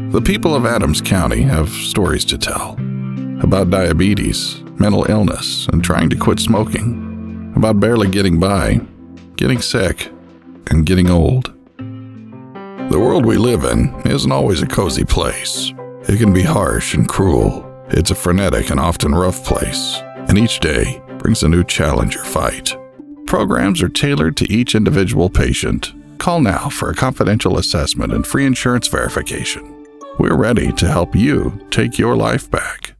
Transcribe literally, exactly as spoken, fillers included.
The people of Adams County have stories to tell about diabetes, mental illness, and trying to quit smoking, about barely getting by, getting sick, and getting old. The world we live in isn't always a cozy place. It can be harsh and cruel. It's a frenetic and often rough place, and each day brings a new challenge or fight. Programs are tailored to each individual patient. Call now for a confidential assessment and free insurance verification. We're ready to help you take your life back.